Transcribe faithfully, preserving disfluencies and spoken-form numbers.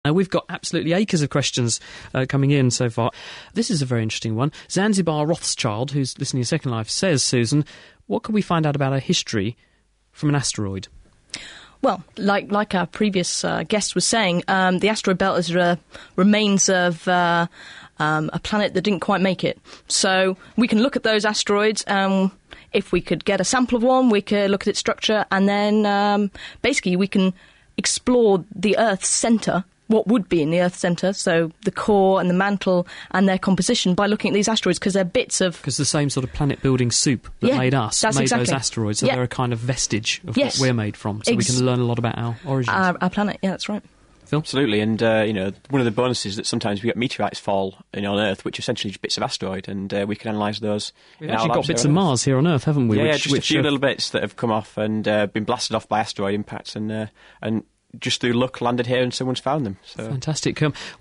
Now, we've got absolutely acres of questions uh, coming in so far. This is a very interesting one. Zanzibar Rothschild, who's listening to Second Life, says, Susan, what can we find out about our history from an asteroid? Well, like like our previous uh, guest was saying, um, the asteroid belt is a remains of uh, um, a planet that didn't quite make it. So we can look at those asteroids. Um, if we could get a sample of one, we could look at its structure, and then um, basically we can explore the Earth's centre, what would be in the Earth's centre, so the core and the mantle and their composition, by looking at these asteroids, because they're bits of... Because the same sort of planet-building soup that yeah, made us made exactly. those asteroids, so yeah. they're a kind of vestige of yes. what we're made from, so Ex- we can learn a lot about our origins. Our, our planet, yeah, that's right. Phil? Absolutely, and uh, you know, one of the bonuses that sometimes we get meteorites fall in on Earth, which are essentially just bits of asteroid, and uh, we can analyse those. We've actually got bits of Mars here on Earth, haven't we? Yeah, which, yeah just which a few uh, little bits that have come off and uh, been blasted off by asteroid impacts, and uh, and just through luck landed here and someone's found them. So. Fantastic. Um,